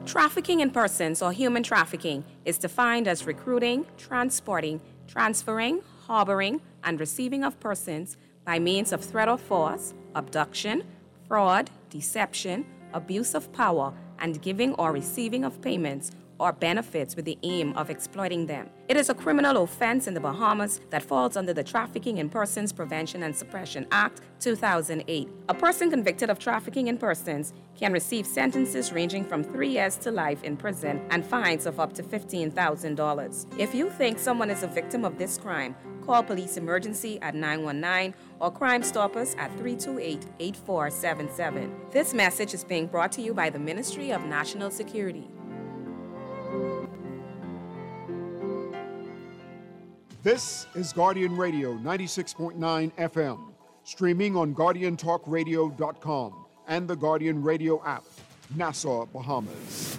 Trafficking in persons or human trafficking is defined as recruiting, transporting, transferring, harboring, and receiving of persons by means of threat or force, abduction, fraud, deception, abuse of power, and giving or receiving of payments or benefits with the aim of exploiting them. It is a criminal offense in the Bahamas that falls under the Trafficking in Persons Prevention and Suppression Act 2008. A person convicted of trafficking in persons can receive sentences ranging from 3 years to life in prison and fines of up to $15,000. If you think someone is a victim of this crime, call police emergency at 919 or Crime Stoppers at 328-8477. This message is being brought to you by the Ministry of National Security. This is Guardian Radio 96.9 FM, streaming on GuardianTalkRadio.com and the Guardian Radio app, Nassau, Bahamas.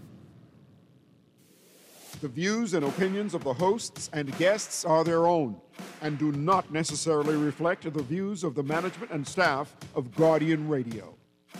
The views and opinions of the hosts and guests are their own and do not necessarily reflect the views of the management and staff of Guardian Radio.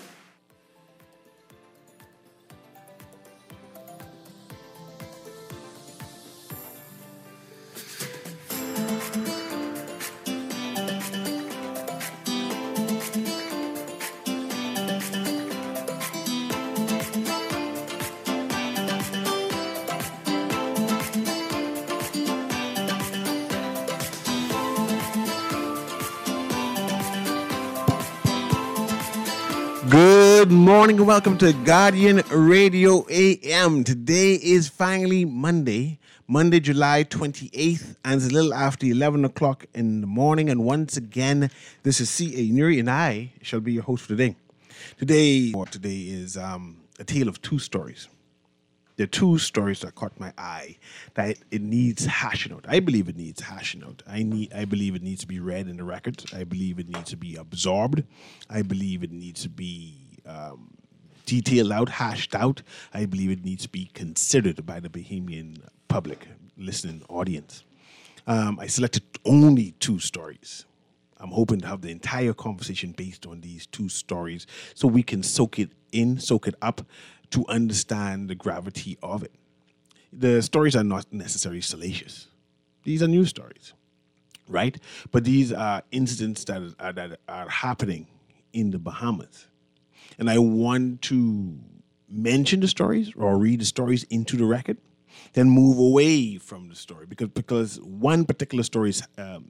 Good morning and welcome to Guardian Radio AM. Today is finally Monday, July 28th, and it's a little after 11 o'clock in the morning. And once again, this is C.A. Nuri, and I shall be your host for today. Today is a tale of two stories. There are two stories that caught my eye that it needs hashing out. I believe it needs hashing out. I believe it needs to be read in the record. I believe it needs to be absorbed. I believe it needs to be detailed out, hashed out. I believe it needs to be considered by the Bahamian public listening audience. I selected only two stories. I'm hoping to have the entire conversation based on these two stories so we can soak it up, to understand the gravity of it. The stories are not necessarily salacious. These are news stories, right? But these are incidents that are happening in the Bahamas. And I want to mention the stories or read the stories into the record, then move away from the story because one particular story is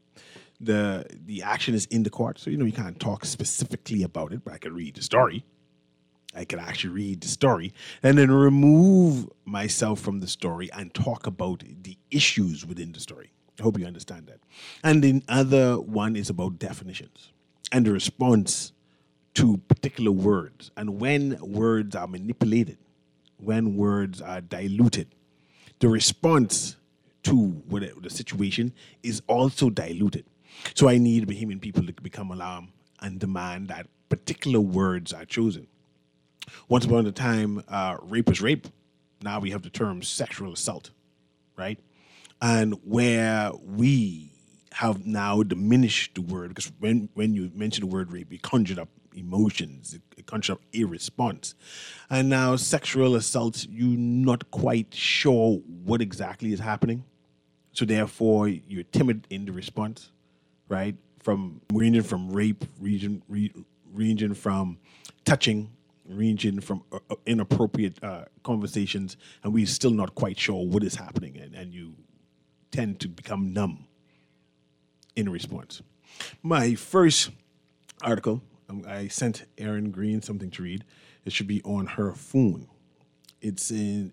the action is in the court. So, you can't talk specifically about it, but I can read the story. I can actually read the story and then remove myself from the story and talk about the issues within the story. I hope you understand that. And the other one is about definitions and the response to particular words and when words are manipulated, when words are diluted. The response to the situation is also diluted. So I need Bahamian people to become alarmed and demand that particular words are chosen. Once upon a time, rape was rape. Now we have the term sexual assault, right? And where we have now diminished the word, because when you mention the word rape, it conjured up emotions, it conjured up a response. And now sexual assault, you're not quite sure what exactly is happening. So therefore, you're timid in the response, right? Ranging from rape, ranging from touching, ranging from inappropriate conversations, and we're still not quite sure what is happening, and you tend to become numb in response. My first article, I sent Erin Green something to read. It should be on her phone. It's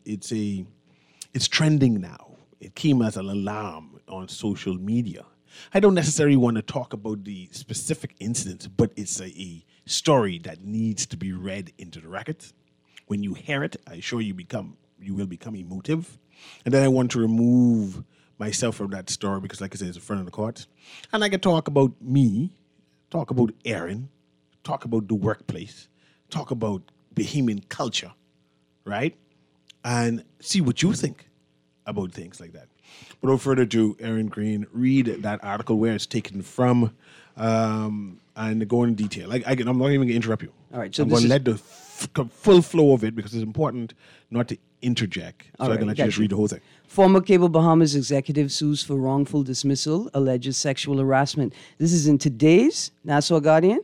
trending now. It came as an alarm on social media. I don't necessarily want to talk about the specific incident, but it's a story that needs to be read into the records. When you hear it, I assure you will become emotive. And then I want to remove myself from that story because, like I said, it's in front of the court. And I can talk about me, talk about Erin, talk about the workplace, talk about Bahamian culture, right? And see what you think about things like that. But without further ado, Erin Green, read that article where it's taken from and go in detail. I'm not even going to interrupt you. All right. So I'm going to let the full flow of it because it's important not to interject. So All I'm going right, to let you just gotcha. read the whole thing. Former Cable Bahamas executive sues for wrongful dismissal, alleges sexual harassment. This is in today's Nassau Guardian.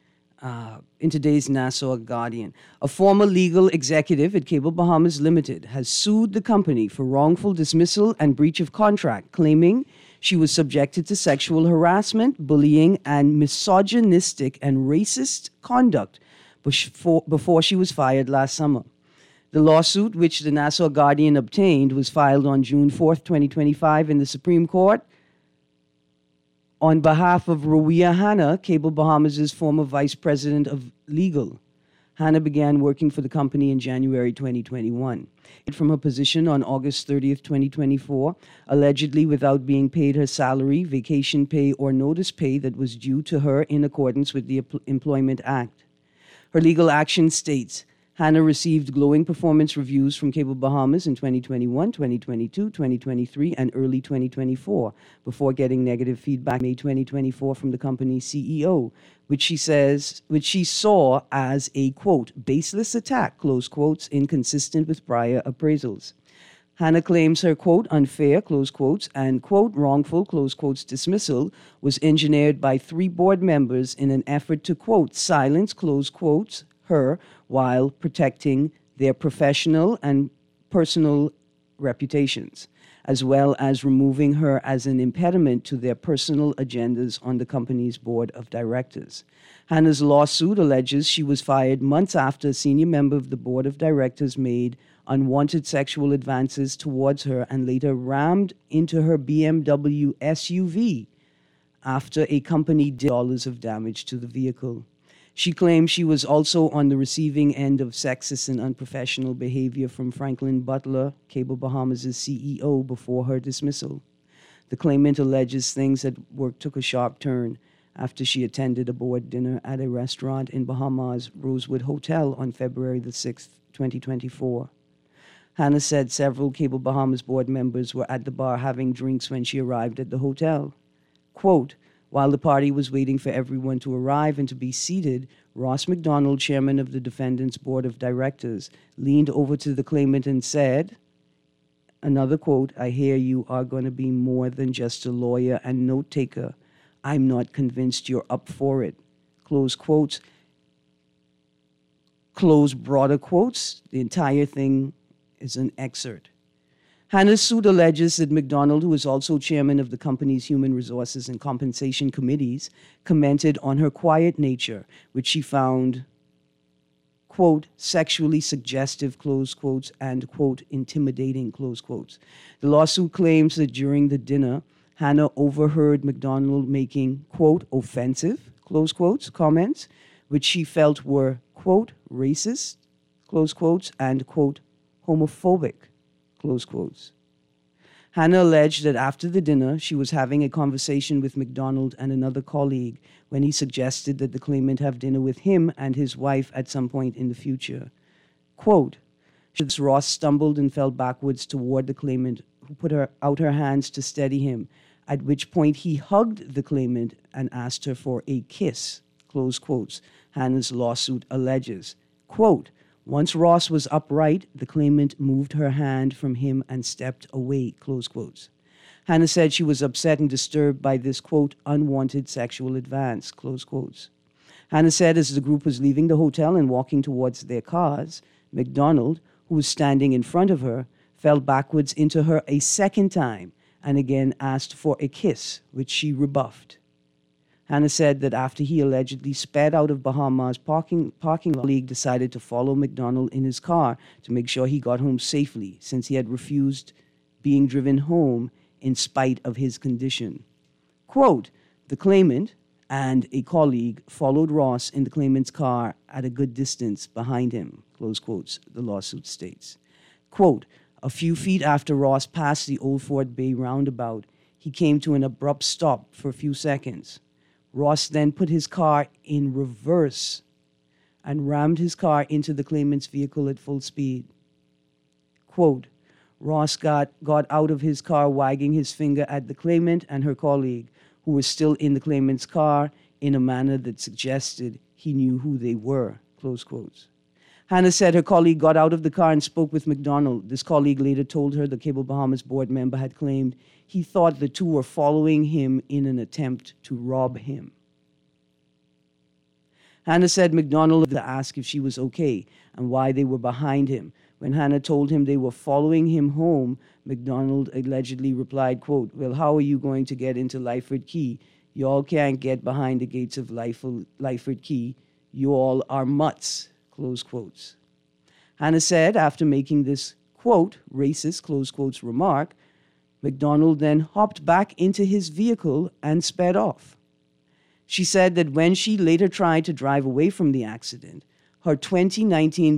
A former legal executive at Cable Bahamas Limited has sued the company for wrongful dismissal and breach of contract, claiming she was subjected to sexual harassment, bullying, and misogynistic and racist conduct before she was fired last summer. The lawsuit, which the Nassau Guardian obtained, was filed on June 4th, 2025 in the Supreme Court on behalf of Rawia Hanna, Cable Bahamas' former vice president of legal. Hanna began working for the company in January 2021. From her position on August 30th, 2024, allegedly without being paid her salary, vacation pay, or notice pay that was due to her in accordance with the Employment Act. Her legal action states, Hanna received glowing performance reviews from Cable Bahamas in 2021, 2022, 2023, and early 2024, before getting negative feedback in May 2024 from the company's CEO, which she saw as a, quote, baseless attack, close quotes, inconsistent with prior appraisals. Hanna claims her, quote, unfair, close quotes, and, quote, wrongful, close quotes, dismissal was engineered by 3 board members in an effort to, quote, silence, close quotes, her while protecting their professional and personal reputations, as well as removing her as an impediment to their personal agendas on the company's board of directors. Hanna's lawsuit alleges she was fired months after a senior member of the board of directors made unwanted sexual advances towards her and later rammed into her BMW SUV after a company did dollars of damage to the vehicle. She claims she was also on the receiving end of sexist and unprofessional behavior from Franklin Butler, Cable Bahamas' CEO, before her dismissal. The claimant alleges things at work took a sharp turn after she attended a board dinner at a restaurant in Bahamas Rosewood Hotel on February the 6th, 2024. Hanna said several Cable Bahamas board members were at the bar having drinks when she arrived at the hotel. Quote, while the party was waiting for everyone to arrive and to be seated, Ross McDonald, chairman of the defendant's board of directors, leaned over to the claimant and said, another quote, I hear you are going to be more than just a lawyer and note taker. I'm not convinced you're up for it. Close quotes. Close broader quotes. The entire thing is an excerpt. Hanna's suit alleges that McDonald, who is also chairman of the company's Human Resources and Compensation Committees, commented on her quiet nature, which she found, quote, sexually suggestive, close quotes, and, quote, intimidating, close quotes. The lawsuit claims that during the dinner, Hanna overheard McDonald making, quote, offensive, close quotes, comments, which she felt were, quote, racist, close quotes, and, quote, homophobic, close quotes. Hanna alleged that after the dinner, she was having a conversation with McDonald and another colleague when he suggested that the claimant have dinner with him and his wife at some point in the future. Quote, Ross stumbled and fell backwards toward the claimant, who put out her hands to steady him, at which point he hugged the claimant and asked her for a kiss, close quotes, Hanna's lawsuit alleges. Quote, once Ross was upright, the claimant moved her hand from him and stepped away, close quotes. Hanna said she was upset and disturbed by this, quote, unwanted sexual advance, close quotes. Hanna said as the group was leaving the hotel and walking towards their cars, McDonald, who was standing in front of her, fell backwards into her a second time and again asked for a kiss, which she rebuffed. Hanna said that after he allegedly sped out of Bahamas' parking lot, League decided to follow McDonald in his car to make sure he got home safely, since he had refused being driven home in spite of his condition. Quote, the claimant and a colleague followed Ross in the claimant's car at a good distance behind him, close quotes, the lawsuit states. Quote, a few feet after Ross passed the Old Fort Bay roundabout, he came to an abrupt stop for a few seconds. Ross then put his car in reverse and rammed his car into the claimant's vehicle at full speed. Quote, Ross got out of his car wagging his finger at the claimant and her colleague, who was still in the claimant's car, in a manner that suggested he knew who they were, close quotes. Hannah said her colleague got out of the car and spoke with McDonald. This colleague later told her the Cable Bahamas board member had claimed he thought the two were following him in an attempt to rob him. Hannah said McDonald asked if she was okay and why they were behind him. When Hannah told him they were following him home, McDonald allegedly replied, quote, "Well, how are you going to get into Lyford Key? Y'all can't get behind the gates of Lyford Key. You all are mutts," close quotes. Hannah said after making this, quote, racist, close quotes remark, McDonald then hopped back into his vehicle and sped off. She said that when she later tried to drive away from the accident, her 2019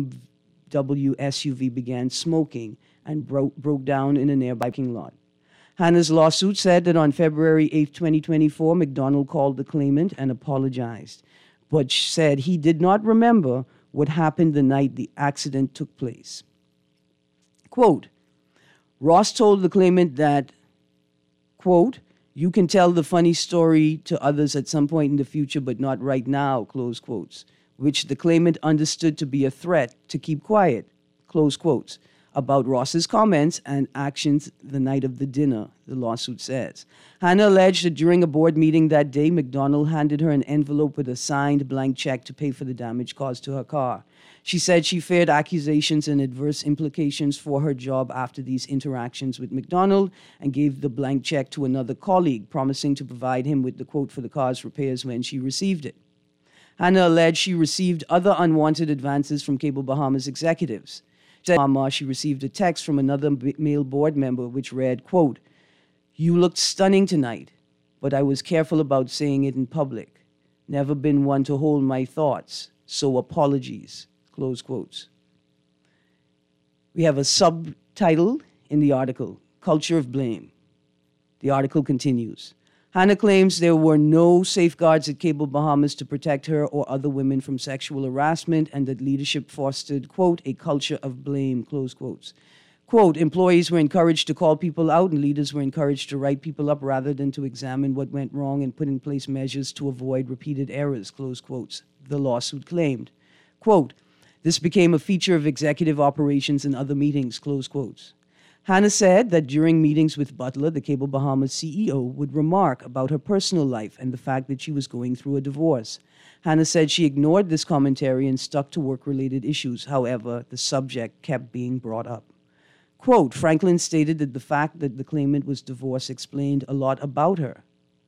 BMW SUV began smoking and broke down in a nearby parking lot. Hannah's lawsuit said that on February 8, 2024, McDonald called the claimant and apologized, but said he did not remember what happened the night the accident took place. Quote, Ross told the claimant that, quote, "You can tell the funny story to others at some point in the future, but not right now," close quotes, which the claimant understood to be a threat to keep quiet, close quotes, about Ross's comments and actions the night of the dinner, the lawsuit says. Hannah alleged that during a board meeting that day, McDonald handed her an envelope with a signed blank check to pay for the damage caused to her car. She said she feared accusations and adverse implications for her job after these interactions with McDonald and gave the blank check to another colleague, promising to provide him with the quote for the car's repairs when she received it. Hannah alleged she received other unwanted advances from Cable Bahamas executives. She received a text from another male board member which read, quote, "You looked stunning tonight, but I was careful about saying it in public. Never been one to hold my thoughts, so apologies," close quotes. We have a subtitle in the article, Culture of Blame. The article continues. Hannah claims there were no safeguards at Cable Bahamas to protect her or other women from sexual harassment and that leadership fostered, quote, "a culture of blame," close quotes. Quote, "Employees were encouraged to call people out and leaders were encouraged to write people up rather than to examine what went wrong and put in place measures to avoid repeated errors," close quotes, the lawsuit claimed. Quote, "This became a feature of executive operations and other meetings," close quotes. Hannah said that during meetings with Butler, the Cable Bahamas CEO would remark about her personal life and the fact that she was going through a divorce. Hannah said she ignored this commentary and stuck to work-related issues. However, the subject kept being brought up. Quote, Franklin stated that the fact that the claimant was divorced explained a lot about her,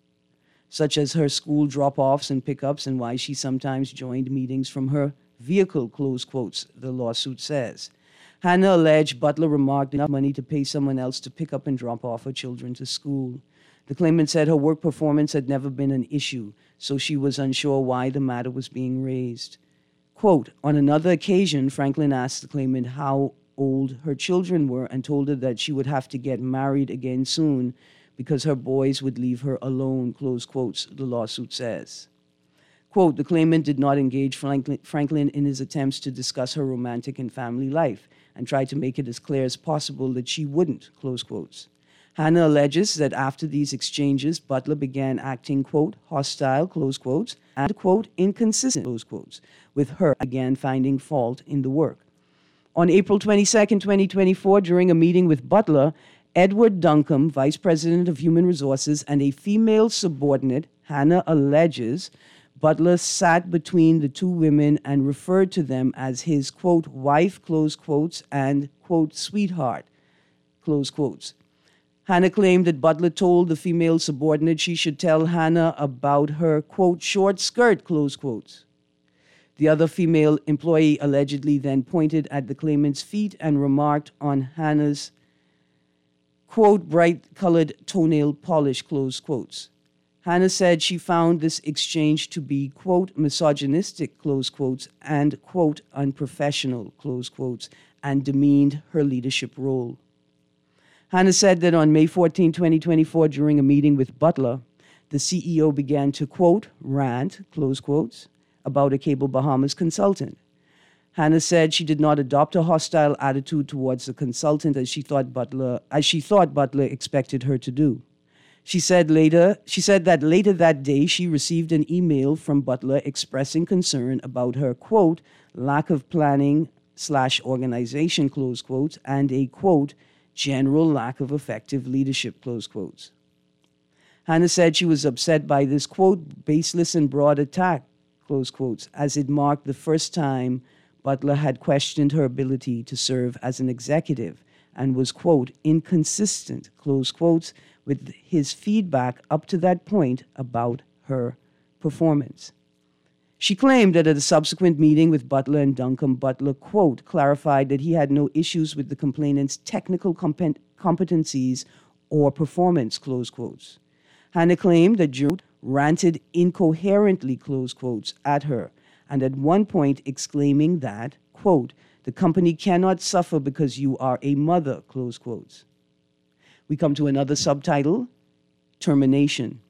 such as her school drop-offs and pickups and why she sometimes joined meetings from her vehicle, close quotes, the lawsuit says. Hannah alleged Butler remarked enough money to pay someone else to pick up and drop off her children to school. The claimant said her work performance had never been an issue, so she was unsure why the matter was being raised. Quote, on another occasion, Franklin asked the claimant how old her children were and told her that she would have to get married again soon because her boys would leave her alone, close quotes, the lawsuit says. Quote, the claimant did not engage Franklin in his attempts to discuss her romantic and family life and tried to make it as clear as possible that she wouldn't, close quotes. Hannah alleges that after these exchanges, Butler began acting, quote, hostile, close quotes, and, quote, inconsistent, close quotes, with her again finding fault in the work. On April 22, 2024, during a meeting with Butler, Edward Duncombe, Vice President of Human Resources, and a female subordinate, Hannah alleges, Butler sat between the two women and referred to them as his, quote, wife, close quotes, and, quote, sweetheart, close quotes. Hannah claimed that Butler told the female subordinate she should tell Hannah about her, quote, short skirt, close quotes. The other female employee allegedly then pointed at the claimant's feet and remarked on Hannah's, quote, bright-colored toenail polish, close quotes. Hannah said she found this exchange to be, quote, misogynistic, close quotes, and, quote, unprofessional, close quotes, and demeaned her leadership role. Hannah said that on May 14, 2024, during a meeting with Butler, the CEO began to, quote, rant, close quotes, about a Cable Bahamas consultant. Hannah said she did not adopt a hostile attitude towards the consultant as she thought Butler expected her to do. She said that later that day she received an email from Butler expressing concern about her, quote, lack of planning / organization, close quotes, and a, quote, general lack of effective leadership, close quotes. Hannah said she was upset by this, quote, baseless and broad attack, close quotes, as it marked the first time Butler had questioned her ability to serve as an executive and was, quote, inconsistent, close quotes, with his feedback up to that point about her performance. She claimed that at a subsequent meeting with Butler and Duncombe, Butler, quote, clarified that he had no issues with the complainant's technical competencies or performance, close quotes. Hannah claimed that Jude ranted incoherently, close quotes, at her, and at one point exclaiming that, quote, the company cannot suffer because you are a mother, close quotes. We come to another subtitle, termination.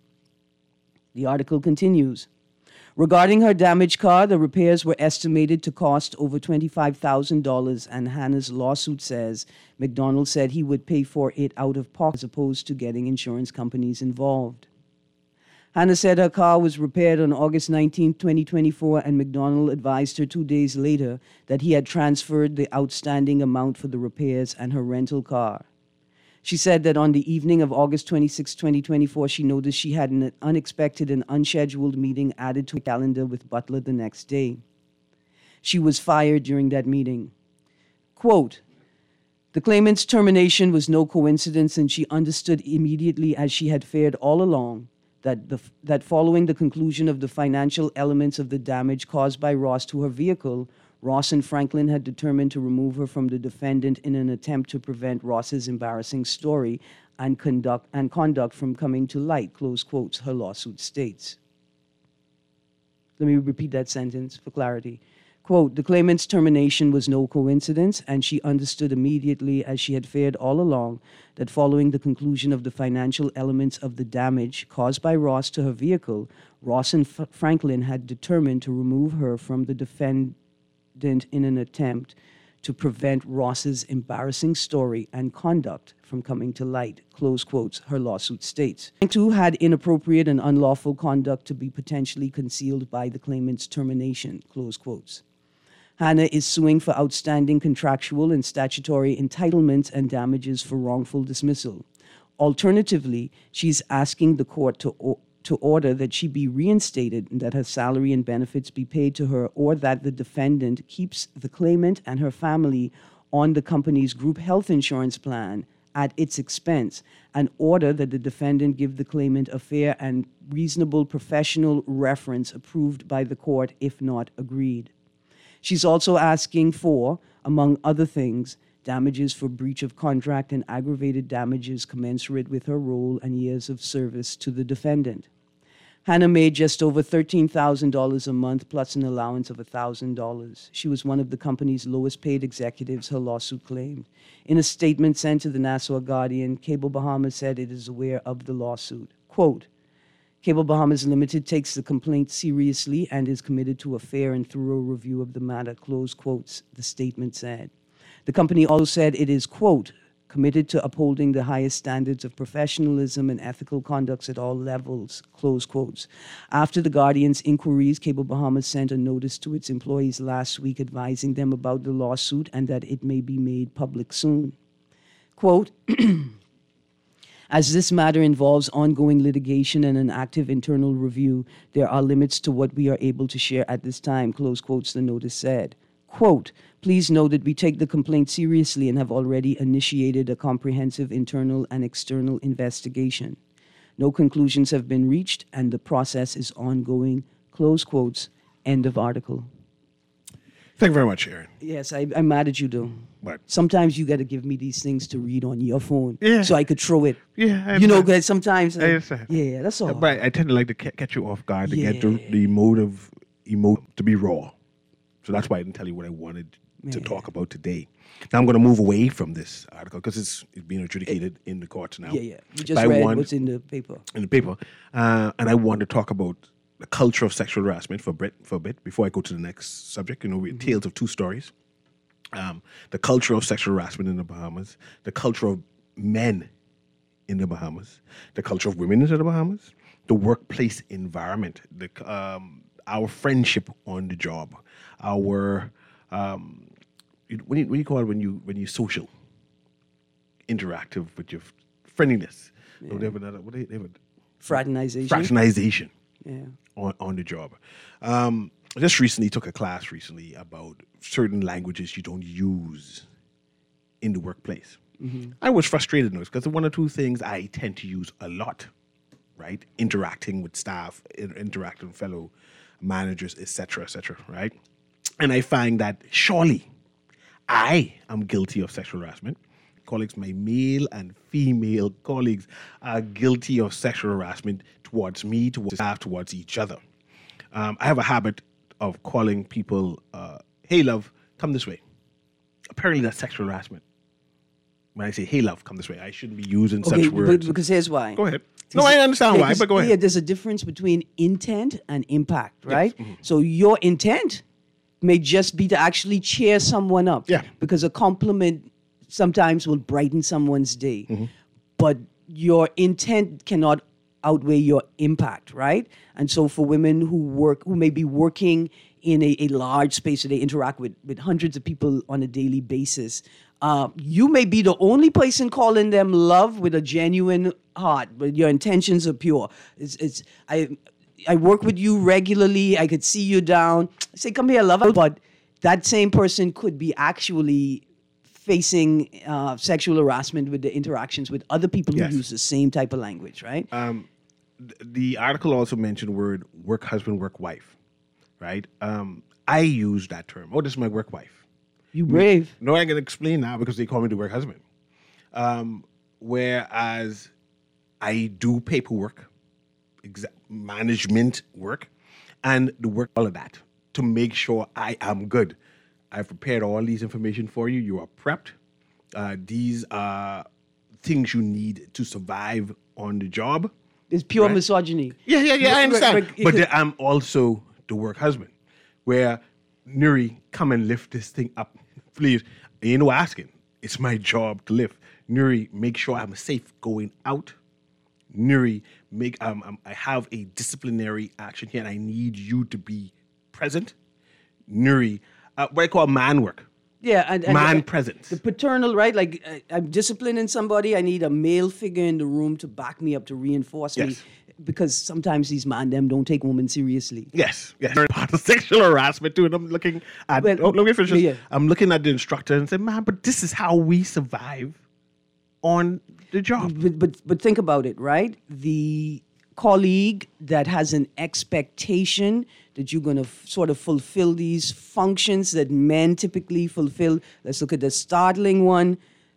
The article continues. Regarding her damaged car, the repairs were estimated to cost over $25,000, and Hannah's lawsuit says McDonald said he would pay for it out of pocket as opposed to getting insurance companies involved. Hannah said her car was repaired on August 19, 2024, and McDonald advised her 2 days later that he had transferred the outstanding amount for the repairs and her rental car. She said that on the evening of August 26, 2024, she noticed she had an unexpected and unscheduled meeting added to her calendar with Butler the next day. She was fired during that meeting. Quote, the claimant's termination was no coincidence, and she understood immediately, as she had feared all along, that following the conclusion of the financial elements of the damage caused by Ross to her vehicle, Ross and Franklin had determined to remove her from the defendant in an attempt to prevent Ross's embarrassing story and conduct from coming to light, close quotes, her lawsuit states. Let me repeat that sentence for clarity. Quote, the claimant's termination was no coincidence, and she understood immediately, as she had feared all along, that following the conclusion of the financial elements of the damage caused by Ross to her vehicle, Ross and Franklin had determined to remove her from the defendant in an attempt to prevent Ross's embarrassing story and conduct from coming to light, close quotes, her lawsuit states. The two had inappropriate and unlawful conduct to be potentially concealed by the claimant's termination, close quotes. Hannah is suing for outstanding contractual and statutory entitlements and damages for wrongful dismissal. Alternatively, she's asking the court to order that she be reinstated and that her salary and benefits be paid to her, or that the defendant keeps the claimant and her family on the company's group health insurance plan at its expense, and order that the defendant give the claimant a fair and reasonable professional reference approved by the court if not agreed. She's also asking for, among other things, damages for breach of contract and aggravated damages commensurate with her role and years of service to the defendant. Hannah made just over $13,000 a month plus an allowance of $1,000. She was one of the company's lowest paid executives, her lawsuit claimed. In a statement sent to the Nassau Guardian, Cable Bahamas said it is aware of the lawsuit. Quote, Cable Bahamas Limited takes the complaint seriously and is committed to a fair and thorough review of the matter, close quotes, the statement said. The company also said it is, quote, committed to upholding the highest standards of professionalism and ethical conduct at all levels, close quotes. After the Guardian's inquiries, Cable Bahamas sent a notice to its employees last week advising them about the lawsuit and that it may be made public soon. Quote, as this matter involves ongoing litigation and an active internal review, there are limits to what we are able to share at this time, close quotes, the notice said. Quote, please know that we take the complaint seriously and have already initiated a comprehensive internal and external investigation. No conclusions have been reached and the process is ongoing, close quotes, end of article. Thank you very much, Aaron. Yes, I'm mad at you, though. What? Sometimes you got to give me these things to read on your phone, Yeah. so I could throw it. Yeah, you know, guys. Sometimes, I understand. yeah, that's all. But I tend to like to catch you off guard to get Yeah. the emote to be raw. So that's why I didn't tell you what I wanted to talk about today. Now I'm going to move away from this article because it's being adjudicated in the courts now. Yeah. We just By read one- what's in the paper. in the paper, and I want to talk about the culture of sexual harassment for a bit before I go to the next subject. You know, we're tales of two stories. The culture of sexual harassment in the Bahamas, the culture of men in the Bahamas, the culture of women in the Bahamas, the workplace environment, our friendship on the job, our what do you call it when you social, interactive with your friendliness, whatever. Fraternization. Yeah. On the job. I just recently took a class about certain languages you don't use in the workplace. Mm-hmm. I was frustrated in this because one or two things I tend to use a lot, right? Interacting with staff, interacting with fellow managers, etc., right? And I find that surely I am guilty of sexual harassment. Colleagues, my male and female colleagues are guilty of sexual harassment towards me, towards staff, towards each other. I have a habit of calling people, hey, love, come this way. Apparently that's sexual harassment. When I say, hey, love, come this way, I shouldn't be using such words. Because here's why. Go ahead. No, I understand why, but go ahead. Yeah, there's a difference between intent and impact, right? Yes. Mm-hmm. So your intent may just be to actually cheer someone up. Yeah. Because a compliment sometimes will brighten someone's day. Mm-hmm. But your intent cannot outweigh your impact, right? And so for women who may be working in a large space, so they interact with hundreds of people on a daily basis, you may be the only person calling them love with a genuine heart, but your intentions are pure. I work with you regularly. I could see you down. I say, come here, love. But that same person could be actually facing sexual harassment with the interactions with other people who use the same type of language, right? The article also mentioned the word work husband, work wife, right? I use that term. Oh, this is my work wife. You brave. No, I can explain now because they call me the work husband. Whereas I do paperwork, management work, and the work, all of that, to make sure I am good. I've prepared all these information for you. You are prepped. These are things you need to survive on the job. It's pure misogyny. Yeah, I understand. But I'm also the work husband, where, Nuri, come and lift this thing up, please. Ain't no asking. It's my job to lift. Nuri, make sure I'm safe going out. Nuri, I have a disciplinary action here, and I need you to be present. Nuri, what I call man work. Yeah, and man presence. The paternal, right? Like, I'm disciplining somebody. I need a male figure in the room to back me up, to reinforce me. Because sometimes these men, them don't take women seriously. Yes. Part of sexual harassment too. And I'm looking at, let me finish this. I'm looking at the instructor and say, man, but this is how we survive on the job. But think about it, right? The colleague that has an expectation that you're going to sort of fulfill these functions that men typically fulfill. Let's look at the startling one.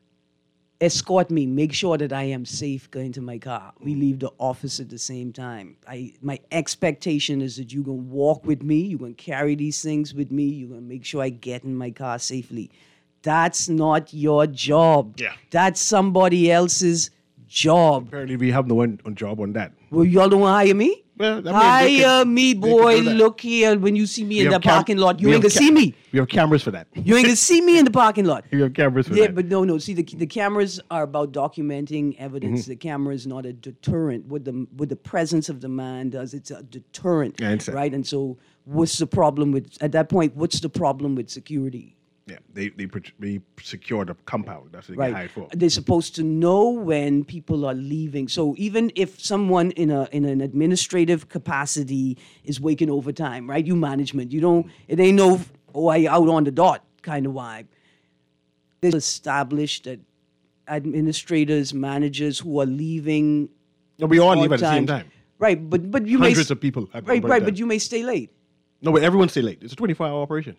Escort me. Make sure that I am safe going to my car. We leave the office at the same time. My expectation is that you're going to walk with me. You're going to carry these things with me. You're going to make sure I get in my car safely. That's not your job. Yeah. That's somebody else's job. Apparently we have no one on job on that. Well, y'all don't want to hire me? Well, hire me, boy. Look here. When you see me in the parking lot, you ain't going to see me. We have cameras for that. You ain't going to see me in the parking lot. We have cameras for that. Yeah, but no. See, the cameras are about documenting evidence. Mm-hmm. The camera is not a deterrent. What the presence of the man does, it's a deterrent. Right? And so what's the problem at that point, what's the problem with security? Yeah, they secure the compound. That's what they get hired for. They're supposed to know when people are leaving. So even if someone in an administrative capacity is working overtime, right? You management, it ain't no, I out on the dot kind of vibe. It's established that administrators, managers who are leaving. No, we all leave at the same time. Right, but you hundreds of people. Right, but you may stay late. No, but everyone stay late. It's a 24-hour operation.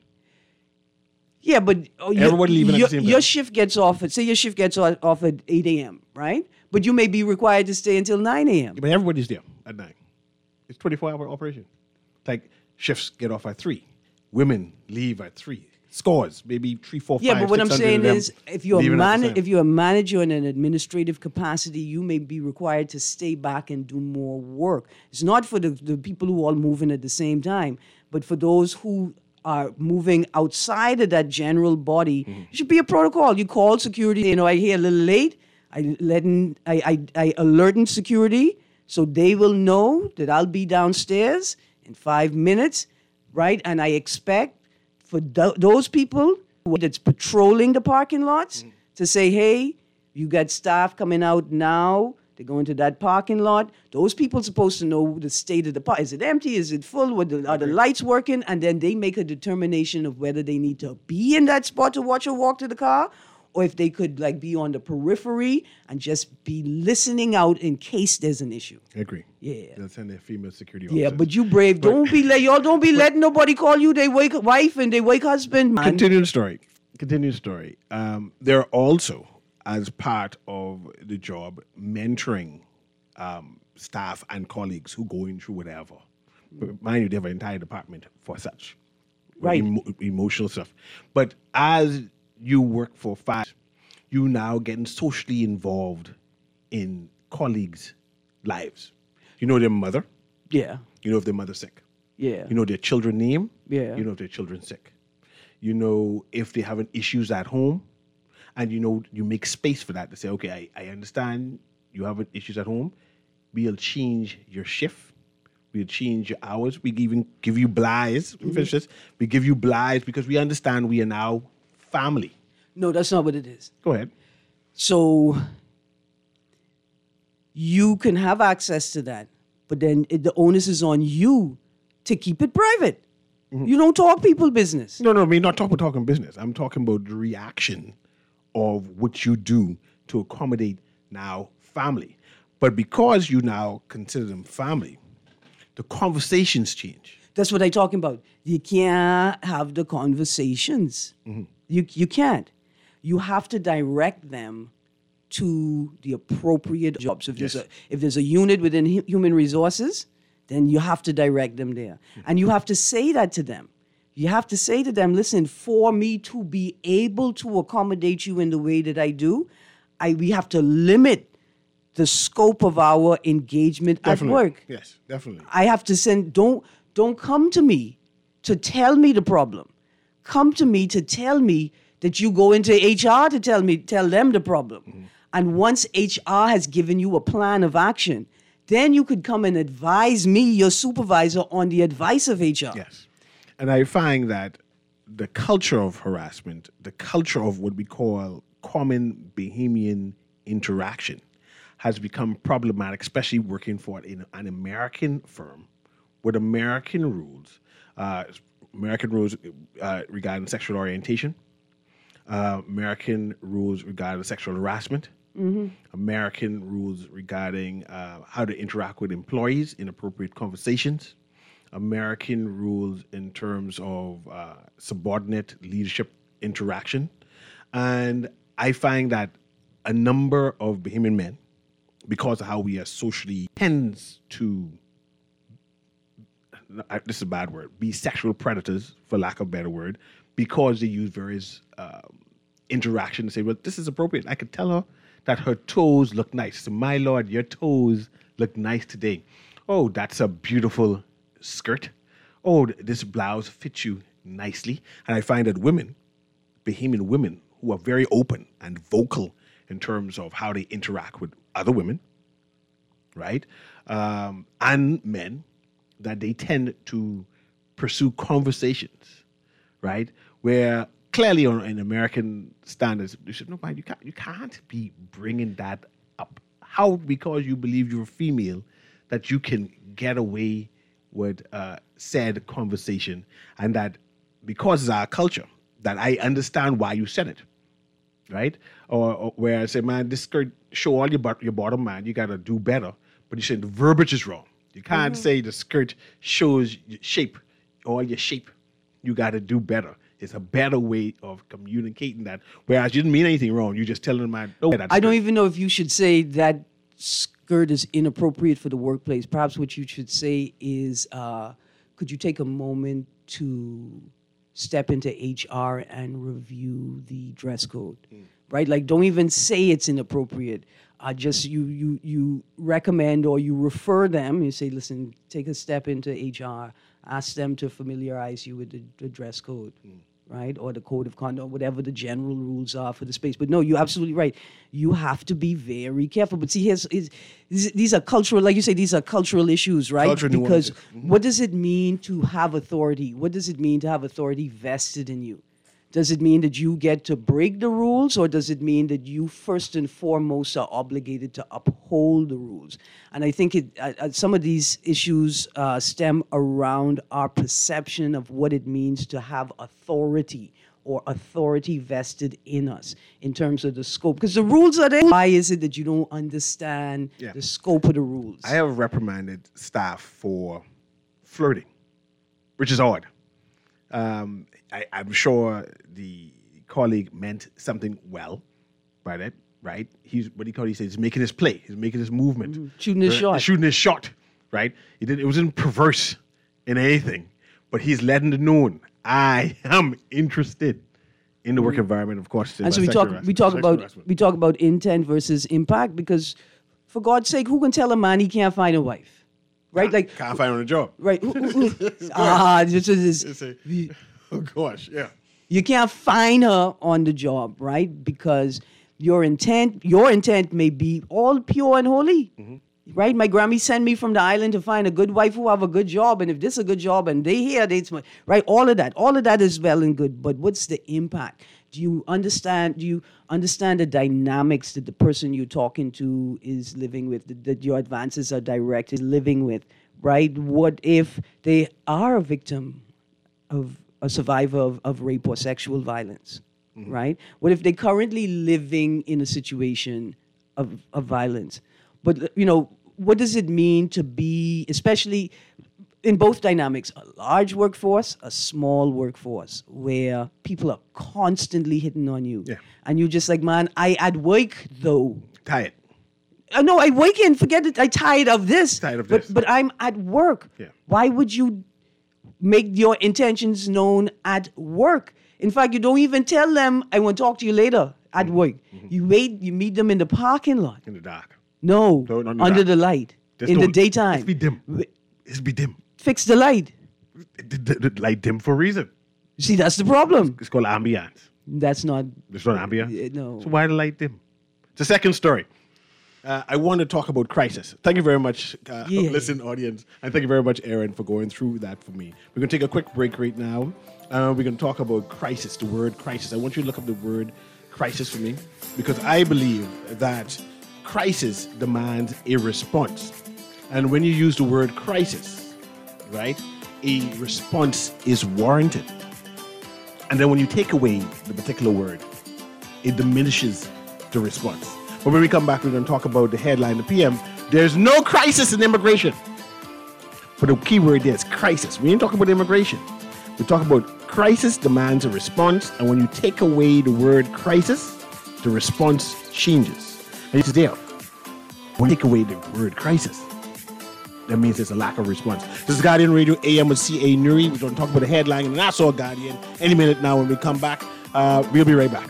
Yeah, but everyone leaving at the same time. Your shift gets off at 8 a.m., right? But you may be required to stay until 9 a.m. But everybody's there at 9. It's 24-hour operation. Like, shifts get off at 3. Women leave at 3. Scores, maybe 3, 4, 5, 600. Yeah, but what I'm saying is, if you're a manager in an administrative capacity, you may be required to stay back and do more work. It's not for the people who all move in at the same time, but for those who are moving outside of that general body, It should be a protocol. You call security, I hear a little late. I alerting security so they will know that I'll be downstairs in 5 minutes, right? And I expect for those people that's patrolling the parking lots to say, hey, you got staff coming out now. They go into that parking lot. Those people are supposed to know the state of the park. Is it empty? Is it full? Are the lights working? And then they make a determination of whether they need to be in that spot to watch or walk to the car, or if they could like be on the periphery and just be listening out in case there's an issue. I agree. Yeah. They'll send their female security Yeah, officers. but you brave. Don't be letting nobody call you they wake wife and they wake husband, man. Continue the story. There are also, as part of the job, mentoring staff and colleagues who going through whatever. Mind you, they have an entire department for such. Right. Emotional stuff. But as you work for FAST, you now getting socially involved in colleagues' lives. You know their mother. Yeah. You know if their mother's sick. Yeah. You know their children's name. Yeah. You know if their children's sick. You know if they're having issues at home. And you know, you make space for that to say, okay, I understand you have issues at home. We'll change your shift. We'll change your hours. We even give you blighs. Finish this. We give you blighs because we understand we are now family. No, that's not what it is. Go ahead. So you can have access to that, but then the onus is on you to keep it private. You don't talk people business. No, I mean, not talking business. I'm talking about the reaction of what you do to accommodate now family. But because you now consider them family, the conversations change. That's what I'm talking about. You can't have the conversations. You can't. You have to direct them to the appropriate jobs. If there's a unit within human resources, then you have to direct them there. And you have to say that to them. You have to say to them, listen, for me to be able to accommodate you in the way that I do, we have to limit the scope of our engagement at work. Yes, definitely. I have to send, don't come to me to tell me the problem. Come to me to tell me that you go into HR to tell them the problem. And once HR has given you a plan of action, then you could come and advise me, your supervisor, on the advice of HR. Yes. And I find that the culture of harassment, the culture of what we call common Bahamian interaction has become problematic, especially working for an American firm with American rules regarding sexual orientation, American rules regarding sexual harassment, American rules regarding how to interact with employees in appropriate conversations, American rules in terms of subordinate leadership interaction. And I find that a number of Bahamian men, because of how we are socially, tends to, this is a bad word, be sexual predators, for lack of a better word, because they use various interaction to say, well, this is appropriate. I could tell her that her toes look nice. So, my lord, your toes look nice today. Oh, that's a beautiful skirt. Oh, this blouse fits you nicely. And I find that women, Bahamian women, who are very open and vocal in terms of how they interact with other women, right? And men, that they tend to pursue conversations, right? Where clearly in American standards, they said, no, man, you can't be bringing that up. How, because you believe you're a female, that you can get away with said conversation, and that because it's our culture, that I understand why you said it, right? Or where I say, man, this skirt show all your bottom, man, you got to do better. But you said the verbiage is wrong. You can't say the skirt shows your shape, all your shape. You got to do better. It's a better way of communicating that. Whereas you didn't mean anything wrong. You just telling them, man, no. I don't even know if you should say that skirt is inappropriate for the workplace. Perhaps what you should say is, could you take a moment to step into HR and review the dress code, right? Like, don't even say it's inappropriate. Just you recommend or you refer them. You say, listen, take a step into HR. Ask them to familiarize you with the dress code, right? Or the code of conduct, whatever the general rules are for the space. But no, you're absolutely right. You have to be very careful. But see, these are cultural, like you say, these are cultural issues, right? Cultural because nuances. what does it mean to have authority? What does it mean to have authority vested in you? Does it mean that you get to break the rules, or does it mean that you first and foremost are obligated to uphold the rules? And I think some of these issues stem around our perception of what it means to have authority or authority vested in us in terms of the scope. Because the rules are there. Why is it that you don't understand the scope of the rules? I have reprimanded staff for flirting, which is odd. I'm sure the colleague meant something well by that, right? He says he's making his play, he's making his movement, Shooting his shot. shooting his shot, right? It wasn't perverse in anything, but he's letting it known I am interested in the work environment, of course. And so we talk about intent versus impact, because for God's sake, who can tell a man he can't find a wife? Right? Like can't find on a job. Right. Oh gosh, yeah. You can't find her on the job, right? Because your intent may be all pure and holy. Right? My Grammy sent me from the island to find a good wife who have a good job, and if this is a good job and they here, right? All of that is well and good. But what's the impact? Do you understand the dynamics that the person you're talking to is living with, that your advances are directed living with, right? What if they are a victim of a survivor of rape or sexual violence, right? What if they're currently living in a situation of violence? But, what does it mean to be, especially in both dynamics, a large workforce, a small workforce, where people are constantly hitting on you? Yeah. And you're just like, man, I at work, though. Tired. No, I wake in, forget it, I'm tired of this. But I'm at work. Yeah. Why would you make your intentions known at work? In fact, you don't even tell them, I want to talk to you later at work. You wait, you meet them in the parking lot. In the dark. No, under the light. In the daytime. It's be dim. It's be dim. Fix the light. The light dim for a reason. See, that's the problem. It's called ambiance. That's not... It's not ambiance? No. So why the light dim? It's a second story. I want to talk about crisis. Thank you very much, listen, audience. And thank you very much, Aaron, for going through that for me. We're going to take a quick break right now. We're going to talk about crisis, the word crisis. I want you to look up the word crisis for me, because I believe that crisis demands a response. And when you use the word crisis, right, a response is warranted. And then when you take away the particular word, it diminishes the response. But when we come back, we're going to talk about the headline, the PM. There's no crisis in immigration. But the key word there is crisis. We ain't talking about immigration. We're talking about crisis demands a response. And when you take away the word crisis, the response changes. And it's there. When you take away the word crisis, that means there's a lack of response. This is Guardian Radio AM with C.A. Nuri. We're going to talk about the headline in Nassau Guardian any minute now. When we come back, we'll be right back.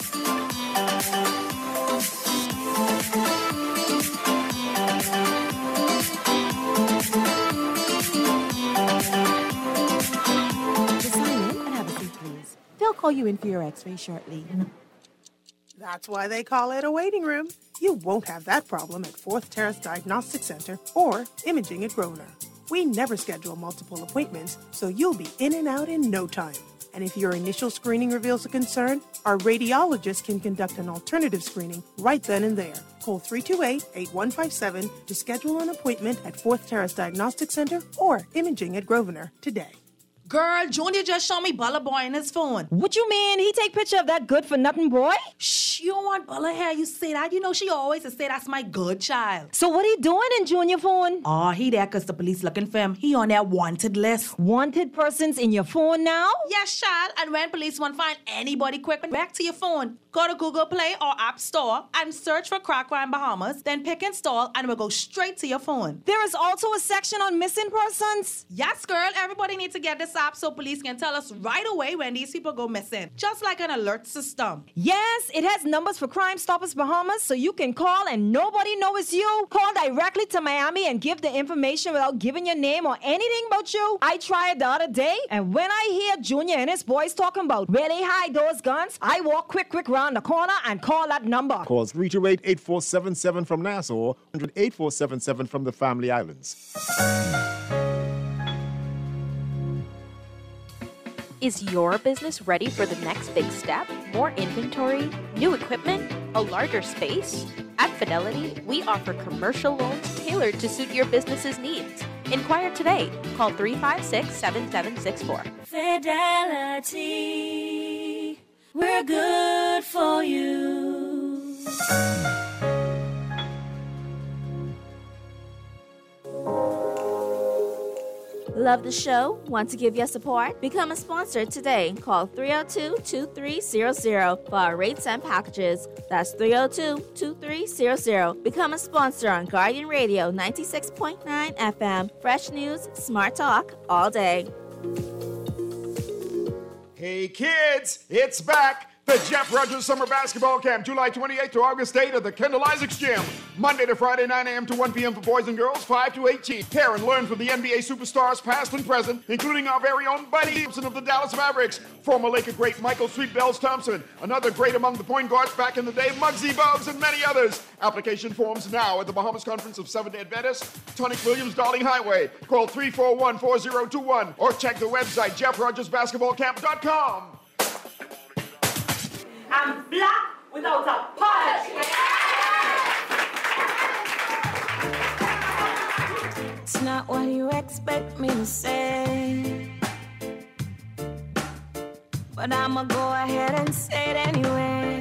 They'll call you in for your x-ray shortly. That's why they call it a waiting room. You won't have that problem at Fourth Terrace Diagnostic Center or Imaging at Grosvenor. We never schedule multiple appointments, so you'll be in and out in no time. And if your initial screening reveals a concern, our radiologist can conduct an alternative screening right then and there. Call 328-8157 to schedule an appointment at Fourth Terrace Diagnostic Center or Imaging at Grosvenor today. Girl, Junior just showed me Bella Boy in his phone. What you mean? He take picture of that good-for-nothing boy? Shh, you don't want Bella here. You say that. You know she always say that's my good child. So what he doing in Junior phone? Oh, he there because the police looking for him. He on their wanted list. Wanted persons in your phone now? Yes, child. And when police want to find anybody quick, back to your phone. Go to Google Play or App Store and search for Crack Crime Bahamas. Then pick install and we'll go straight to your phone. There is also a section on missing persons? Yes, girl. Everybody needs to get this app so police can tell us right away when these people go missing. Just like an alert system. Yes, it has numbers for Crime Stoppers Bahamas so you can call and nobody knows it's you? Call directly to Miami and give the information without giving your name or anything about you? I tried it the other day, and when I hear Junior and his boys talking about where they hide those guns, I walk quick round the corner and call that number. Call 328-8477 from Nassau, 100-8477 from the Family Islands. Is your business ready for the next big step? More inventory, new equipment, a larger space? At Fidelity, we offer commercial loans tailored to suit your business's needs. Inquire today. Call 356-7764. Fidelity, we're good for you. Love the show? Want to give your support? Become a sponsor today. Call 302-2300 for our rates and packages. That's 302-2300. Become a sponsor on Guardian Radio 96.9 FM. Fresh news, smart talk, all day. Hey kids, it's back. The Jeff Rogers Summer Basketball Camp, July 28th to August 8th at the Kendall Isaacs Gym. Monday to Friday, 9 a.m. to 1 p.m. for boys and girls, 5 to 18. Pair and learn from the NBA superstars past and present, including our very own Buddy Gibson of the Dallas Mavericks, former Laker great Michael Sweet Bells Thompson, another great among the point guards back in the day, Muggsy Bogues, and many others. Application forms now at the Bahamas Conference of Seventh-day Adventists, Tonic Williams, Darling Highway. Call 341-4021 or check the website, jeffrogersbasketballcamp.com. I'm black without apology. It's not what you expect me to say, but I'ma go ahead and say it anyway.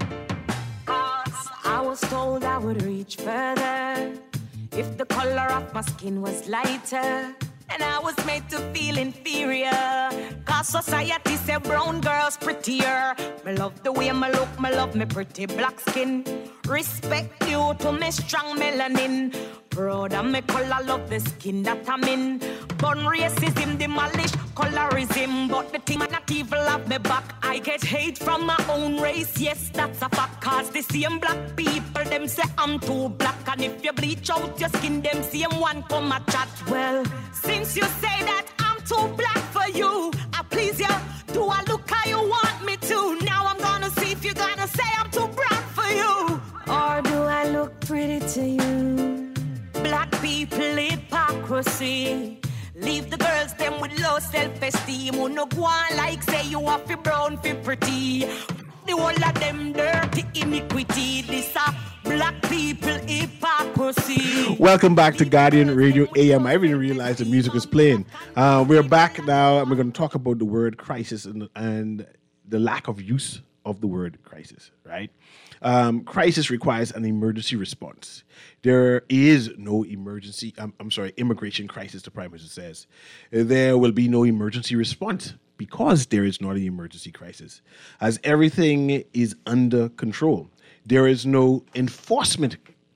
'Cause I was told I would reach further if the color of my skin was lighter. And I was made to feel inferior, 'cause society said brown girls prettier. Me love the way me look, me love me pretty black skin. Respect you to me strong melanin. Proud of me color, love the skin that I'm in. Born racism, demolish colorism. But the thing not evil of me back. I get hate from my own race, yes, that's a fact. 'Cause the same black people, them say I'm too black. And if you bleach out your skin, them same one come a chat. Well, since you say that I'm too black for you, I please you, do I look how you want me to? Now I'm gonna see if you're gonna say I'm too brown for you. Or do I look pretty to you? Black people hypocrisy. Leave the girls them with low self-esteem. Who no go on like say you are fi brown fi pretty. The whole of them dirty iniquity. This a black people hypocrisy. Welcome back to Guardian Radio AM. I didn't realize the music was playing. We're back now, and we're going to talk about the word crisis and the lack of use of the word crisis, right? Crisis requires an emergency response. There is no immigration crisis, the Prime Minister says. There will be no emergency response because there is not an emergency crisis, as everything is under control. There is no enforcement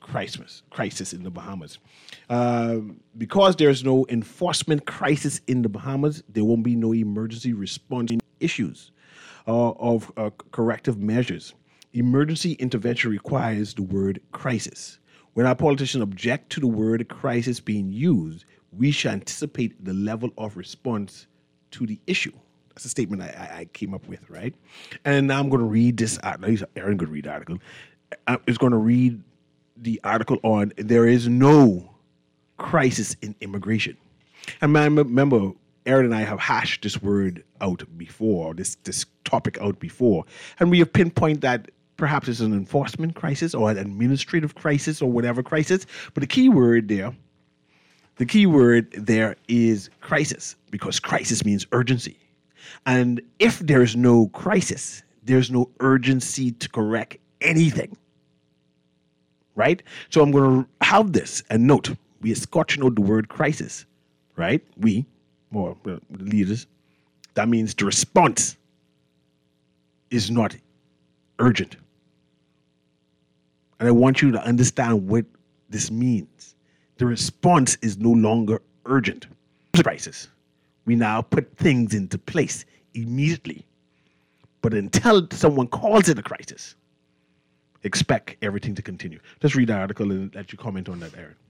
crisis in the Bahamas. Because there's no enforcement crisis in the Bahamas, there won't be no emergency response issues of corrective measures. Emergency intervention requires the word crisis. When our politicians object to the word crisis being used, we should anticipate the level of response to the issue. That's a statement I came up with, right? And now I'm going to read this article. Aaron going to read the article. I'm just going to read the article on there is no crisis in immigration. And remember, Aaron and I have hashed this word out before, this topic out before, and we have pinpointed that perhaps it's an enforcement crisis or an administrative crisis or whatever crisis. But the key word there is crisis, because crisis means urgency. And if there's no crisis, there's no urgency to correct anything. Right? So I'm going to have this and note, we are scotching out the word crisis, right? We, or the leaders, that means the response is not urgent. And I want you to understand what this means. The response is no longer urgent. Crisis. We now put things into place immediately. But until someone calls it a crisis, expect everything to continue. Just read the article and let you comment on that, Aaron.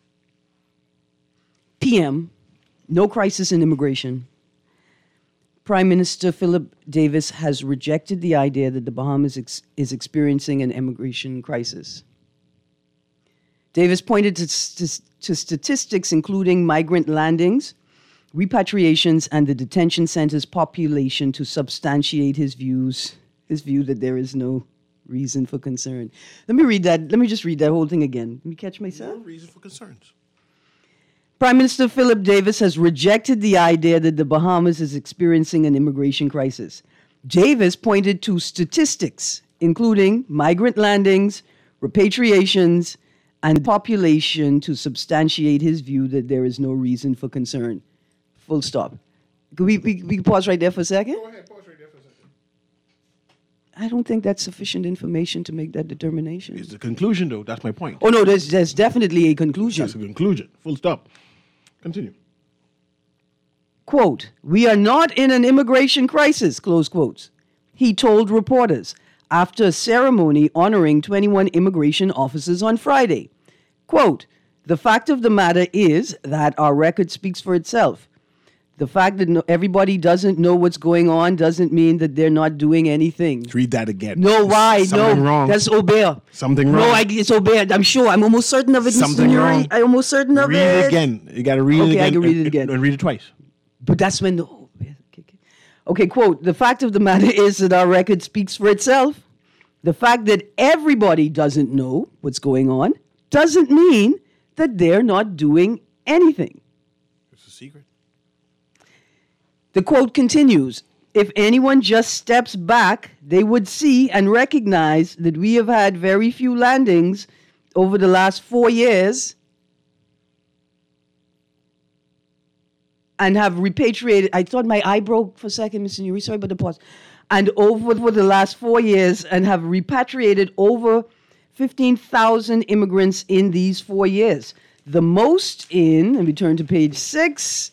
PM, no crisis in immigration. Prime Minister Philip Davis has rejected the idea that the Bahamas is experiencing an immigration crisis. Davis pointed to statistics including migrant landings, repatriations, and the detention center's population to substantiate his view that there is no reason for concern. Let me read that. Let me just read that whole thing again. Let me catch myself. No reason for concerns. Prime Minister Philip Davis has rejected the idea that the Bahamas is experiencing an immigration crisis. Davis pointed to statistics, including migrant landings, repatriations, and population to substantiate his view that there is no reason for concern. Full stop. Can we pause right there for a second? Go ahead, pause right there for a second. I don't think that's sufficient information to make that determination. It's the conclusion, though. That's my point. Oh, no, there's definitely a conclusion. That's a conclusion. Full stop. Continue. Quote, "We are not in an immigration crisis," close quotes. He told reporters after a ceremony honoring 21 immigration officers on Friday. Quote, "The fact of the matter is that our record speaks for itself. The fact that everybody doesn't know what's going on doesn't mean that they're not doing anything." Read that again. No, why? Something no, wrong. That's Aubert. Something wrong. No, it's Aubert. I'm sure. I'm almost certain of it. Something Mr. Nuri. wrong. I'm almost certain of Read it. it again. You got to read it Okay, again. I can read it again. And read it twice. But that's when okay, quote, "The fact of the matter is that our record speaks for itself. The fact that everybody doesn't know what's going on doesn't mean that they're not doing anything." It's a secret. The quote continues, "If anyone just steps back, they would see and recognize that we have had very few landings over the last 4 years and have repatriated." I thought my eye broke for a second, Mr. Nuri. Sorry about the pause. "And over the last 4 years and have repatriated over 15,000 immigrants in these 4 years. The most in," let me turn to page 6,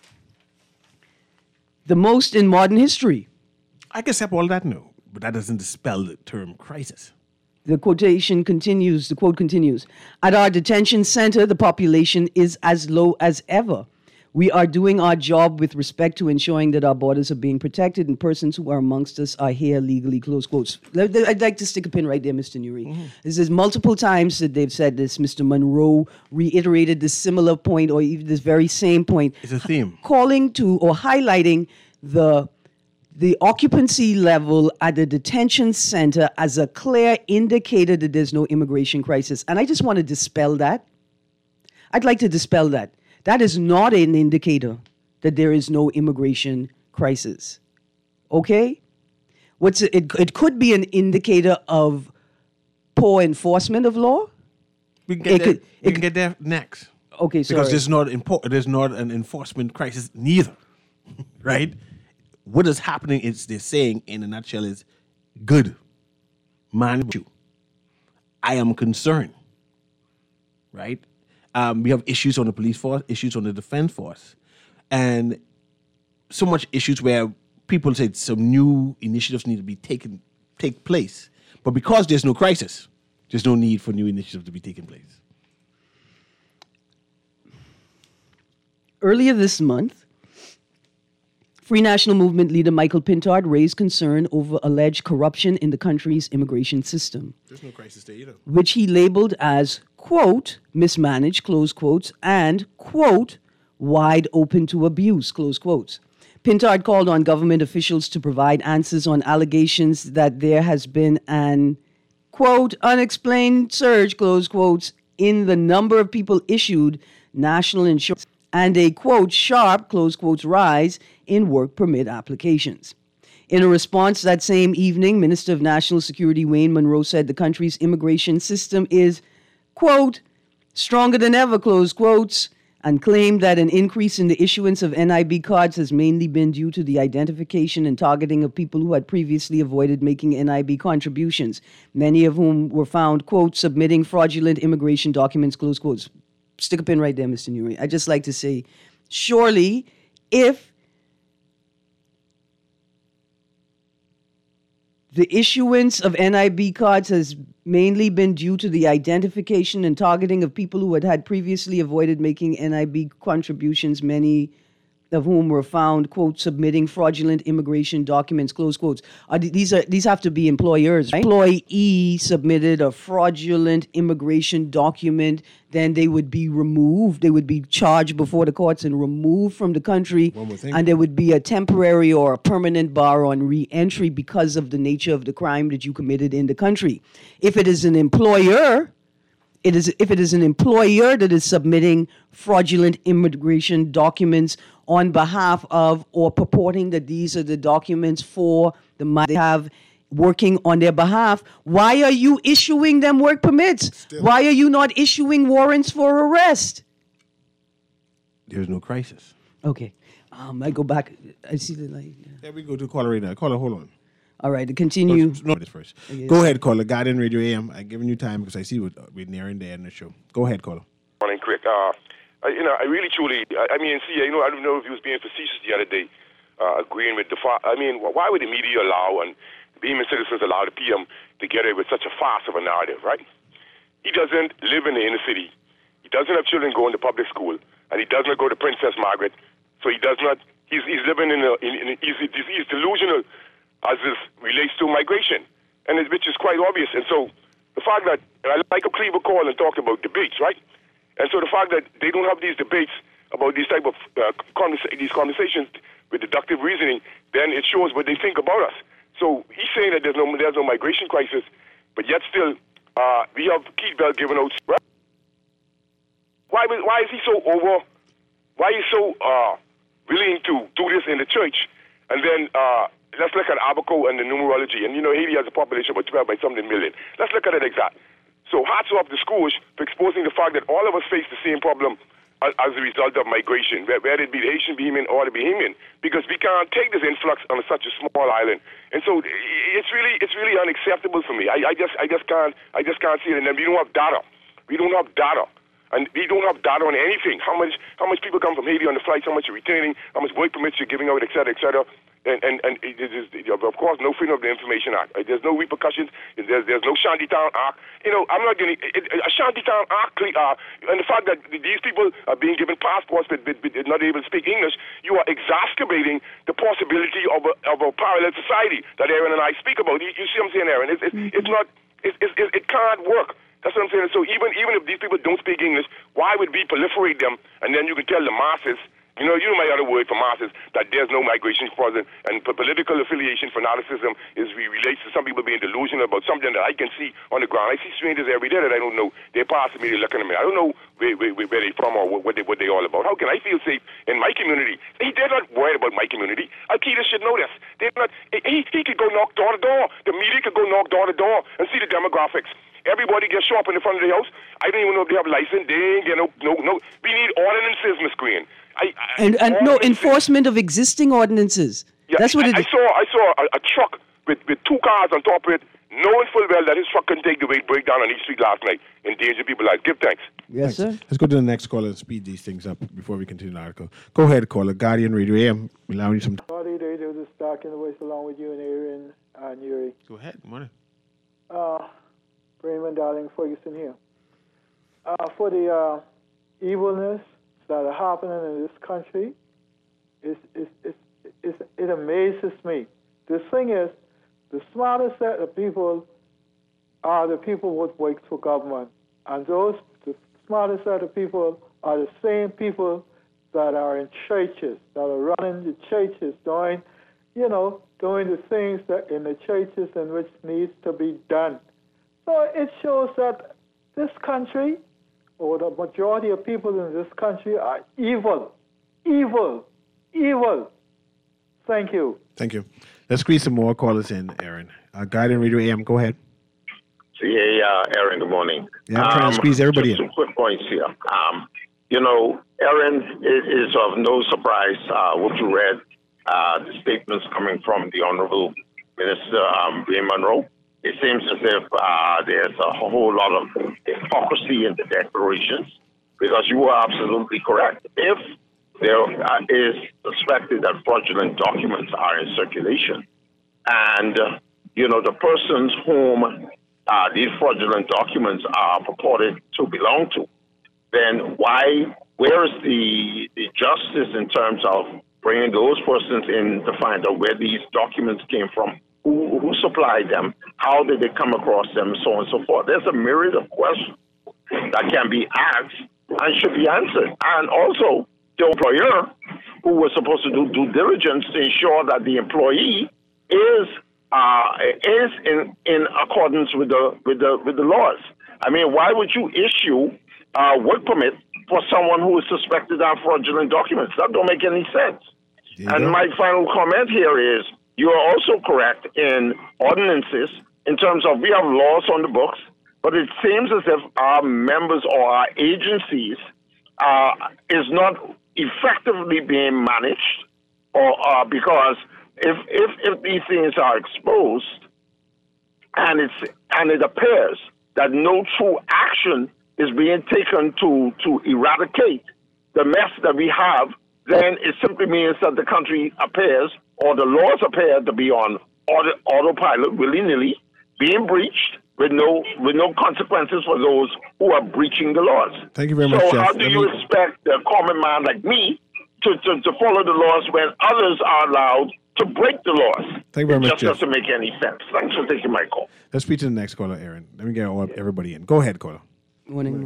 "the most in modern history." I can accept all that, no, but that doesn't dispel the term crisis. The quote continues, "At our detention center, the population is as low as ever. We are doing our job with respect to ensuring that our borders are being protected and persons who are amongst us are here legally," close quotes. I'd like to stick a pin right there, Mr. Nuri. Mm-hmm. This is multiple times that they've said this. Mr. Monroe reiterated this similar point or even this very same point. It's a theme. Calling to or highlighting the occupancy level at the detention center as a clear indicator that there's no immigration crisis. And I just want to dispel that. I'd like to dispel that. That is not an indicator that there is no immigration crisis. Okay? It could be an indicator of poor enforcement of law. We can get there next. Okay, sorry. Because there's not an enforcement crisis neither, right? What is happening is they're saying in a nutshell is good. Man, I am concerned, right? We have issues on the police force, issues on the defense force, and so much issues where people say some new initiatives need to take place. But because there's no crisis, there's no need for new initiatives to be taking place. Earlier this month, Free National Movement leader Michael Pintard raised concern over alleged corruption in the country's immigration system. There's no crisis there either. Which he labeled as, quote, mismanaged, close quotes, and, quote, wide open to abuse, close quotes. Pintard called on government officials to provide answers on allegations that there has been an, quote, unexplained surge, close quotes, in the number of people issued national insurance and a, quote, sharp, close quotes, rise in work permit applications. In a response that same evening, Minister of National Security Wayne Monroe said the country's immigration system is, quote, stronger than ever, close quotes, and claimed that an increase in the issuance of NIB cards has mainly been due to the identification and targeting of people who had previously avoided making NIB contributions, many of whom were found, quote, submitting fraudulent immigration documents, close quotes. Stick a pin right there, Mr. Nuri. I'd just like to say, surely, if The issuance of NIB cards has mainly been due to the identification and targeting of people who had previously avoided making NIB contributions, many of whom were found, quote, submitting fraudulent immigration documents, close quotes. These have to be employers, right? Employee submitted a fraudulent immigration document, then they would be removed. They would be charged before the courts and removed from the country. And there would be a temporary or a permanent bar on re-entry because of the nature of the crime that you committed in the country. If it is an employer, if it is an employer that is submitting fraudulent immigration documents on behalf of or purporting that these are the documents for the they have working on their behalf, why are you issuing them work permits? Why are you not issuing warrants for arrest? There's no crisis. Okay. I go back. I see the light. There we go to caller right now. Caller, hold on. All right, to continue. No, this first. Go ahead, caller. Guardian Radio AM. I'm giving you time because I see we're nearing the end of the show. Go ahead, caller. Morning, quick. I really, truly, I don't know if he was being facetious the other day, agreeing with why would the media allow and Bahamian citizens allow the PM to get away with such a farce of a narrative, right? He doesn't live in the inner city. He doesn't have children going to public school, and he does not go to Princess Margaret. So he does not. He's living he's delusional as this relates to migration, and which is quite obvious. And so the fact that like a Cleaver call and talked about debates, right? And so the fact that they don't have these debates about these type of these conversations with deductive reasoning, then it shows what they think about us. So he's saying that there's no migration crisis, but yet still we have Keith Bell giving out. Right? Why is he so over? Why is he so willing to do this in the church? And then let's look at Abaco and the numerology. And Haiti has a population of 12 by something million. Let's look at it exact. So hats off to schools for exposing the fact that all of us face the same problem as a result of migration, whether it be the Haitian Bahamian or the Bahamian, because we can't take this influx on such a small island. And so it's really unacceptable for me. I just can't see it. And then we don't have data. And we don't have data on anything. How much people come from Haiti on the flights, how much you're retaining, how much work permits you're giving out, et cetera, et cetera. And it is, of course, no Freedom of the Information Act. There's no repercussions. There's no Shantytown Act. I'm not getting a Shantytown Act. And the fact that these people are being given passports but not able to speak English, you are exacerbating the possibility of a parallel society that Aaron and I speak about. You see what I'm saying, Aaron? It can't work. That's what I'm saying. So even if these people don't speak English, why would we proliferate them? And then you can tell the masses. You know my other word for masses, that there's no migration clause, and political affiliation fanaticism relates to some people being delusional about something that I can see on the ground. I see strangers every day that I don't know. They're passing me, they're looking at me. I don't know where they're from or what they're all about. How can I feel safe in my community? They're not worried about my community. Al-Qaeda should know this. They're not. He could go knock door to door. The media could go knock door to door and see the demographics. Everybody gets show up in the front of the house. I don't even know if they have license. They ain't get no. We need ordinances, Miss Green. And no enforcement of existing ordinances. Yeah, that's what it is. I saw a truck with two cars on top of it, knowing full well that his truck couldn't take the weight breakdown on East Street last night, endanger people's lives. Give thanks. Yes, sir. Let's go to the next caller and speed these things up before we continue the article. Go ahead, caller. Guardian Radio AM. We're allowing you some time. Howdy, this is Stark in the voice along with you and Aaron and Yuri. Go ahead. Good morning. Raymond Darling Ferguson here. For the evilness that are happening in this country, it amazes me. The thing is, the smartest set of people are the people who work for government. And the smartest set of people are the same people that are in churches, that are running the churches, doing the things that in the churches in which needs to be done. So it shows that this country, or the majority of people in this country, are evil. Evil. Evil. Thank you. Thank you. Let's squeeze some more callers in, Aaron. Guardian Radio AM, go ahead. Yeah, Aaron, good morning. Yeah, I'm trying to squeeze everybody in. Some quick points here. Aaron, it is of no surprise what you read, the statements coming from the Honorable Minister Ray Monroe. It seems as if there's a whole lot of hypocrisy in the declarations, because you are absolutely correct. If there is suspected that fraudulent documents are in circulation, and the persons whom these fraudulent documents are purported to belong to, then where is the justice in terms of bringing those persons in to find out where these documents came from, who supplied them, how did they come across them, so on and so forth. There's a myriad of questions that can be asked and should be answered. And also, the employer, who was supposed to do due diligence to ensure that the employee is in accordance with the laws. I mean, why would you issue a work permit for someone who is suspected of fraudulent documents? That don't make any sense. And my final comment here is, you are also correct in ordinances in terms of we have laws on the books, but it seems as if our members or our agencies is not effectively being managed, or because if these things are exposed and it appears that no true action is being taken to eradicate the mess that we have, then it simply means that the country appears, or the laws appear to be on autopilot, willy-nilly, being breached with no consequences for those who are breaching the laws. Thank you very much, So Jeff. how do you expect a common man like me to follow the laws when others are allowed to break the laws? Thank you very much, It just Jeff. doesn't make any sense. Thanks for taking my call. Let's speak to the next caller, Aaron. Let me get everybody in. Go ahead, caller. Morning.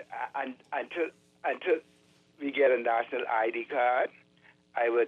Until we get a national ID card, I would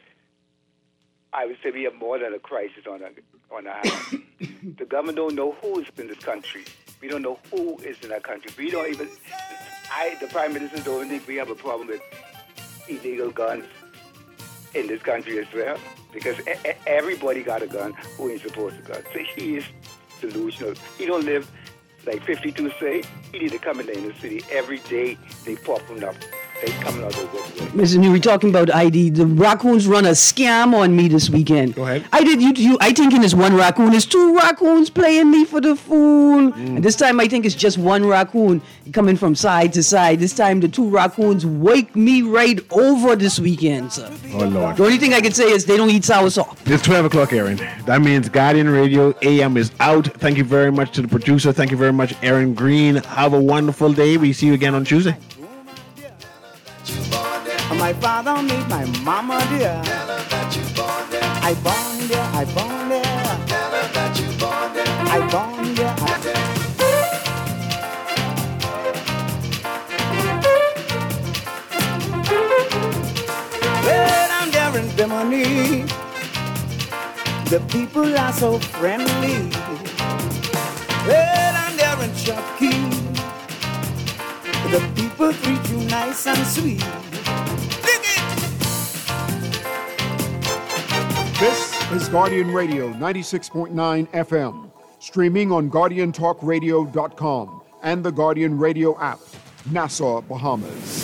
say we have more than a crisis on our hands. The government don't know who is in this country. We don't know who is in our country. We don't even. The Prime Minister don't think we have a problem with illegal guns in this country as well, because everybody got a gun who ain't supposed to gun. So he is delusional. He don't live like 52 say. He need to come in the inner city every day. They popping up. They coming out of the woodwork. Mr. New, we're talking about ID. The raccoons run a scam on me this weekend. Go ahead. I think in this one raccoon, there's two raccoons playing me for the fool. And this time I think it's just one raccoon coming from side to side. This time the two raccoons wake me right over this weekend, sir. Oh, Lord. The only thing I can say is they don't eat soursop. It's 12 o'clock, Aaron. That means Guardian Radio AM is out. Thank you very much to the producer. Thank you very much, Aaron Green. Have a wonderful day. We see you again on Tuesday. My father made my mama dear. I born there, I born there. I born there. Well, I'm there in Bimini. The people are so friendly. Well, I'm there in Chucky. The people treat you nice and sweet. This is Guardian Radio 96.9 FM, streaming on GuardianTalkRadio.com and the Guardian Radio app, Nassau, Bahamas.